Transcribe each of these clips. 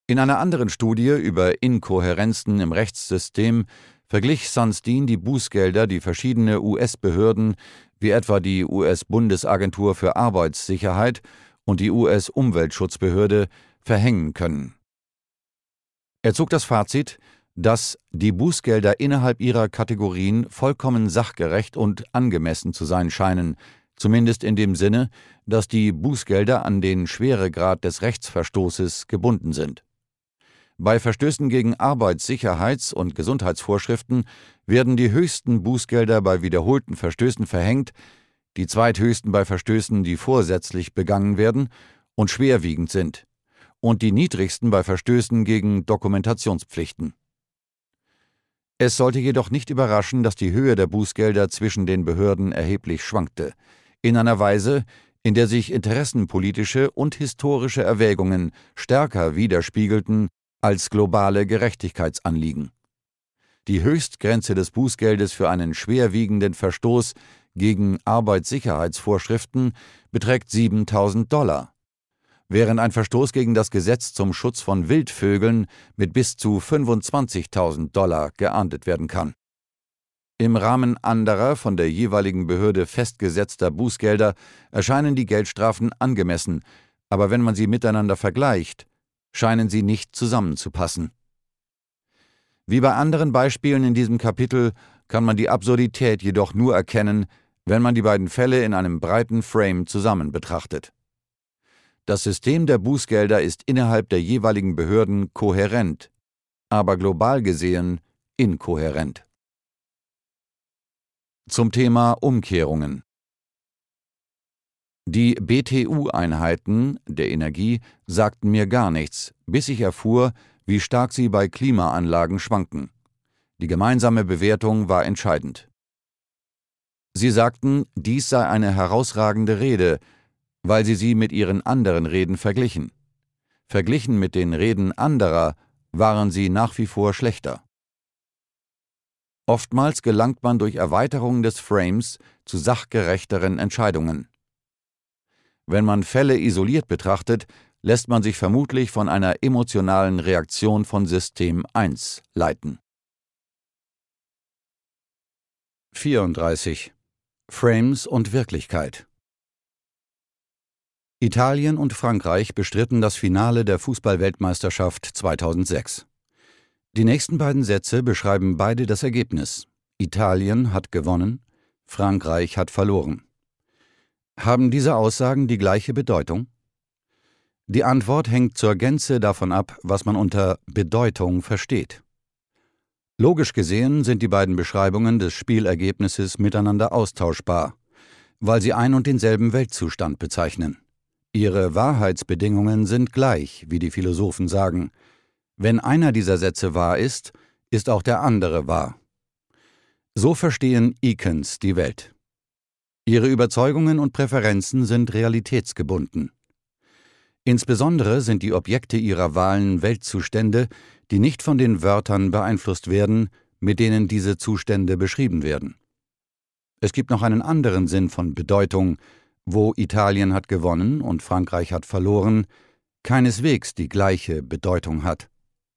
In einer anderen Studie über Inkohärenzen im Rechtssystem verglich Sunstein die Bußgelder, die verschiedene US-Behörden, wie etwa die US-Bundesagentur für Arbeitssicherheit und die US-Umweltschutzbehörde, verhängen können. Er zog das Fazit, dass die Bußgelder innerhalb ihrer Kategorien vollkommen sachgerecht und angemessen zu sein scheinen, zumindest in dem Sinne, dass die Bußgelder an den Schweregrad des Rechtsverstoßes gebunden sind. Bei Verstößen gegen Arbeitssicherheits- und Gesundheitsvorschriften werden die höchsten Bußgelder bei wiederholten Verstößen verhängt, die zweithöchsten bei Verstößen, die vorsätzlich begangen werden und schwerwiegend sind, und die niedrigsten bei Verstößen gegen Dokumentationspflichten. Es sollte jedoch nicht überraschen, dass die Höhe der Bußgelder zwischen den Behörden erheblich schwankte, in einer Weise, in der sich interessenpolitische und historische Erwägungen stärker widerspiegelten als globale Gerechtigkeitsanliegen. Die Höchstgrenze des Bußgeldes für einen schwerwiegenden Verstoß gegen Arbeitssicherheitsvorschriften beträgt $7.000, während ein Verstoß gegen das Gesetz zum Schutz von Wildvögeln mit bis zu $25.000 geahndet werden kann. Im Rahmen anderer von der jeweiligen Behörde festgesetzter Bußgelder erscheinen die Geldstrafen angemessen, aber wenn man sie miteinander vergleicht, scheinen sie nicht zusammenzupassen. Wie bei anderen Beispielen in diesem Kapitel kann man die Absurdität jedoch nur erkennen, wenn man die beiden Fälle in einem breiten Frame zusammen betrachtet. Das System der Bußgelder ist innerhalb der jeweiligen Behörden kohärent, aber global gesehen inkohärent. Zum Thema Umkehrungen. Die BTU-Einheiten der Energie sagten mir gar nichts, bis ich erfuhr, wie stark sie bei Klimaanlagen schwanken. Die gemeinsame Bewertung war entscheidend. Sie sagten, dies sei eine herausragende Rede, weil sie mit ihren anderen Reden verglichen. Verglichen mit den Reden anderer waren sie nach wie vor schlechter. Oftmals gelangt man durch Erweiterung des Frames zu sachgerechteren Entscheidungen. Wenn man Fälle isoliert betrachtet, lässt man sich vermutlich von einer emotionalen Reaktion von System 1 leiten. 34. Frames und Wirklichkeit. Italien und Frankreich bestritten das Finale der Fußball-Weltmeisterschaft 2006. Die nächsten beiden Sätze beschreiben beide das Ergebnis. Italien hat gewonnen, Frankreich hat verloren. Haben diese Aussagen die gleiche Bedeutung? Die Antwort hängt zur Gänze davon ab, was man unter Bedeutung versteht. Logisch gesehen sind die beiden Beschreibungen des Spielergebnisses miteinander austauschbar, weil sie ein und denselben Weltzustand bezeichnen. Ihre Wahrheitsbedingungen sind gleich, wie die Philosophen sagen. Wenn einer dieser Sätze wahr ist, ist auch der andere wahr. So verstehen Icons die Welt. Ihre Überzeugungen und Präferenzen sind realitätsgebunden. Insbesondere sind die Objekte ihrer Wahlen Weltzustände, die nicht von den Wörtern beeinflusst werden, mit denen diese Zustände beschrieben werden. Es gibt noch einen anderen Sinn von Bedeutung, wo Italien hat gewonnen und Frankreich hat verloren, keineswegs die gleiche Bedeutung hat.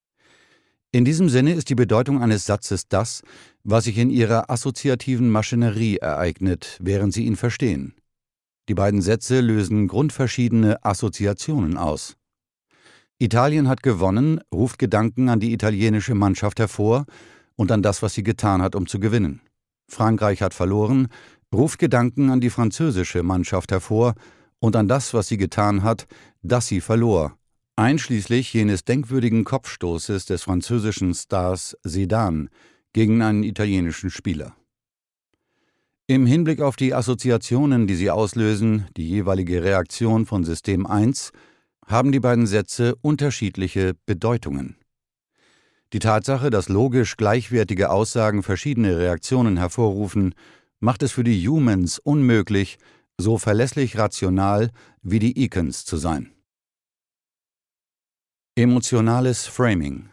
In diesem Sinne ist die Bedeutung eines Satzes das, was sich in ihrer assoziativen Maschinerie ereignet, während Sie ihn verstehen. Die beiden Sätze lösen grundverschiedene Assoziationen aus. Italien hat gewonnen, ruft Gedanken an die italienische Mannschaft hervor und an das, was sie getan hat, um zu gewinnen. Frankreich hat verloren, ruft Gedanken an die französische Mannschaft hervor und an das, was sie getan hat, dass sie verlor, einschließlich jenes denkwürdigen Kopfstoßes des französischen Stars Zidane gegen einen italienischen Spieler. Im Hinblick auf die Assoziationen, die sie auslösen, die jeweilige Reaktion von System 1, haben die beiden Sätze unterschiedliche Bedeutungen. Die Tatsache, dass logisch gleichwertige Aussagen verschiedene Reaktionen hervorrufen, macht es für die Humans unmöglich, so verlässlich rational wie die Icons zu sein. Emotionales Framing.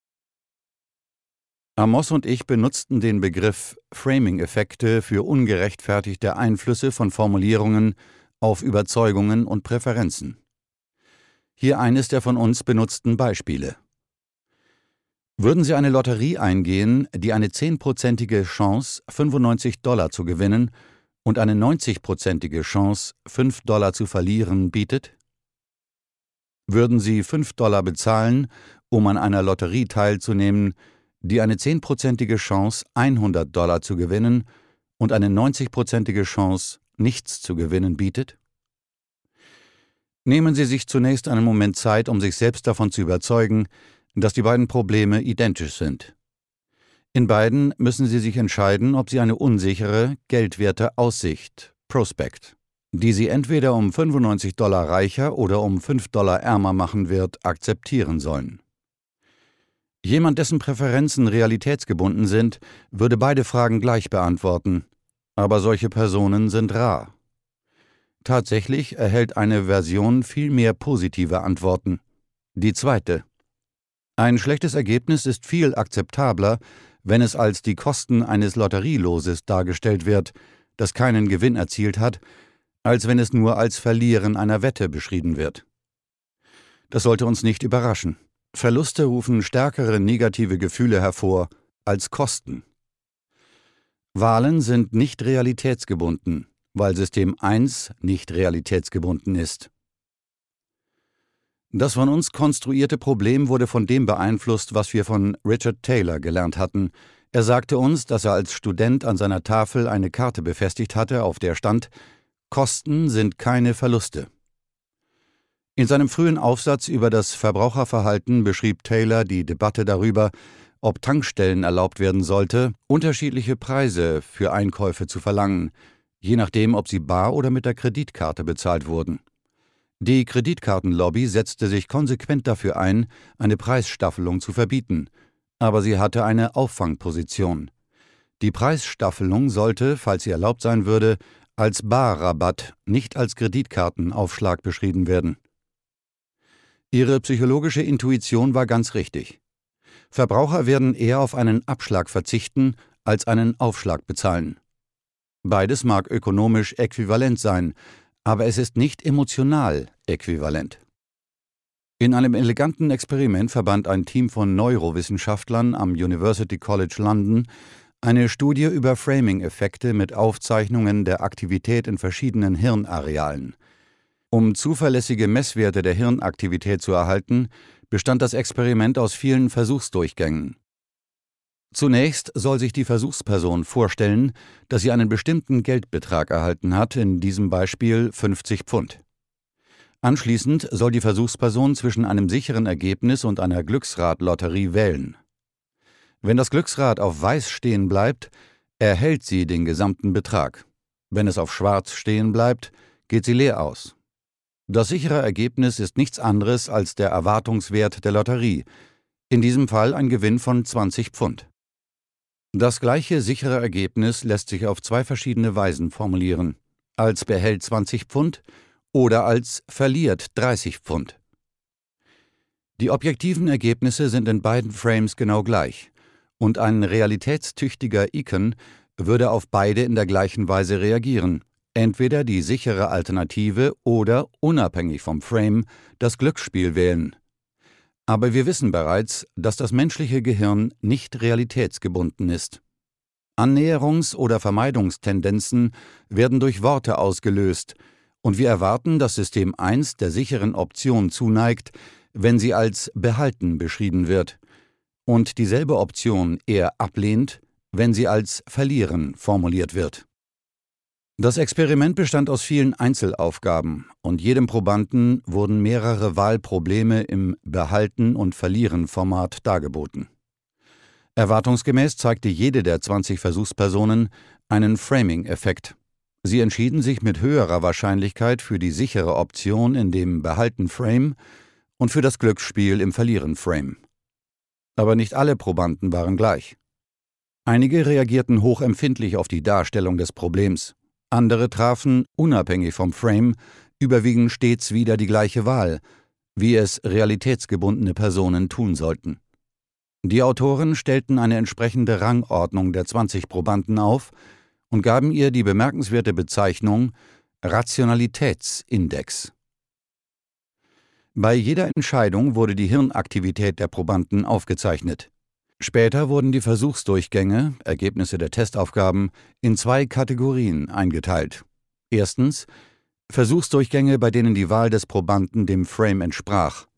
Amos und ich benutzten den Begriff Framing-Effekte für ungerechtfertigte Einflüsse von Formulierungen auf Überzeugungen und Präferenzen. Hier eines der von uns benutzten Beispiele. Würden Sie eine Lotterie eingehen, die eine 10%ige Chance, $95 zu gewinnen und eine 90%ige Chance, $5 zu verlieren, bietet? Würden Sie $5 bezahlen, um an einer Lotterie teilzunehmen, die eine 10%ige Chance, $100 zu gewinnen und eine 90%ige Chance, nichts zu gewinnen, bietet? Nehmen Sie sich zunächst einen Moment Zeit, um sich selbst davon zu überzeugen, dass die beiden Probleme identisch sind. In beiden müssen Sie sich entscheiden, ob Sie eine unsichere, geldwerte Aussicht, Prospect, die Sie entweder um $95 reicher oder um $5 ärmer machen wird, akzeptieren sollen. Jemand, dessen Präferenzen realitätsgebunden sind, würde beide Fragen gleich beantworten, aber solche Personen sind rar. Tatsächlich erhält eine Version viel mehr positive Antworten. Die zweite: Ein schlechtes Ergebnis ist viel akzeptabler, wenn es als die Kosten eines Lotterieloses dargestellt wird, das keinen Gewinn erzielt hat, als wenn es nur als Verlieren einer Wette beschrieben wird. Das sollte uns nicht überraschen. Verluste rufen stärkere negative Gefühle hervor als Kosten. Wahlen sind nicht realitätsgebunden, weil System 1 nicht realitätsgebunden ist. Das von uns konstruierte Problem wurde von dem beeinflusst, was wir von Richard Taylor gelernt hatten. Er sagte uns, dass er als Student an seiner Tafel eine Karte befestigt hatte, auf der stand: Kosten sind keine Verluste. In seinem frühen Aufsatz über das Verbraucherverhalten beschrieb Taylor die Debatte darüber, ob Tankstellen erlaubt werden sollte, unterschiedliche Preise für Einkäufe zu verlangen, je nachdem, ob sie bar oder mit der Kreditkarte bezahlt wurden. Die Kreditkartenlobby setzte sich konsequent dafür ein, eine Preisstaffelung zu verbieten, aber sie hatte eine Auffangposition. Die Preisstaffelung sollte, falls sie erlaubt sein würde, als Barrabatt, nicht als Kreditkartenaufschlag beschrieben werden. Ihre psychologische Intuition war ganz richtig. Verbraucher werden eher auf einen Abschlag verzichten, als einen Aufschlag bezahlen. Beides mag ökonomisch äquivalent sein, aber es ist nicht emotional äquivalent. In einem eleganten Experiment verband ein Team von Neurowissenschaftlern am University College London eine Studie über Framing-Effekte mit Aufzeichnungen der Aktivität in verschiedenen Hirnarealen. Um zuverlässige Messwerte der Hirnaktivität zu erhalten, bestand das Experiment aus vielen Versuchsdurchgängen. Zunächst soll sich die Versuchsperson vorstellen, dass sie einen bestimmten Geldbetrag erhalten hat, in diesem Beispiel 50 Pfund. Anschließend soll die Versuchsperson zwischen einem sicheren Ergebnis und einer Glücksrad-Lotterie wählen. Wenn das Glücksrad auf Weiß stehen bleibt, erhält sie den gesamten Betrag. Wenn es auf Schwarz stehen bleibt, geht sie leer aus. Das sichere Ergebnis ist nichts anderes als der Erwartungswert der Lotterie, in diesem Fall ein Gewinn von 20 Pfund. Das gleiche sichere Ergebnis lässt sich auf zwei verschiedene Weisen formulieren: als behält 20 Pfund oder als verliert 30 Pfund. Die objektiven Ergebnisse sind in beiden Frames genau gleich, und ein realitätstüchtiger Icon würde auf beide in der gleichen Weise reagieren, entweder die sichere Alternative oder, unabhängig vom Frame, das Glücksspiel wählen. Aber wir wissen bereits, dass das menschliche Gehirn nicht realitätsgebunden ist. Annäherungs- oder Vermeidungstendenzen werden durch Worte ausgelöst, und wir erwarten, dass System 1 der sicheren Option zuneigt, wenn sie als behalten beschrieben wird, und dieselbe Option eher ablehnt, wenn sie als verlieren formuliert wird. Das Experiment bestand aus vielen Einzelaufgaben, und jedem Probanden wurden mehrere Wahlprobleme im Behalten- und Verlieren-Format dargeboten. Erwartungsgemäß zeigte jede der 20 Versuchspersonen einen Framing-Effekt. Sie entschieden sich mit höherer Wahrscheinlichkeit für die sichere Option in dem Behalten-Frame und für das Glücksspiel im Verlieren-Frame. Aber nicht alle Probanden waren gleich. Einige reagierten hochempfindlich auf die Darstellung des Problems. Andere trafen, unabhängig vom Frame, überwiegend stets wieder die gleiche Wahl, wie es realitätsgebundene Personen tun sollten. Die Autoren stellten eine entsprechende Rangordnung der 20 Probanden auf und gaben ihr die bemerkenswerte Bezeichnung Rationalitätsindex. Bei jeder Entscheidung wurde die Hirnaktivität der Probanden aufgezeichnet. Später wurden die Versuchsdurchgänge, Ergebnisse der Testaufgaben, in 2 Kategorien eingeteilt. Erstens Versuchsdurchgänge, bei denen die Wahl des Probanden dem Frame entsprach.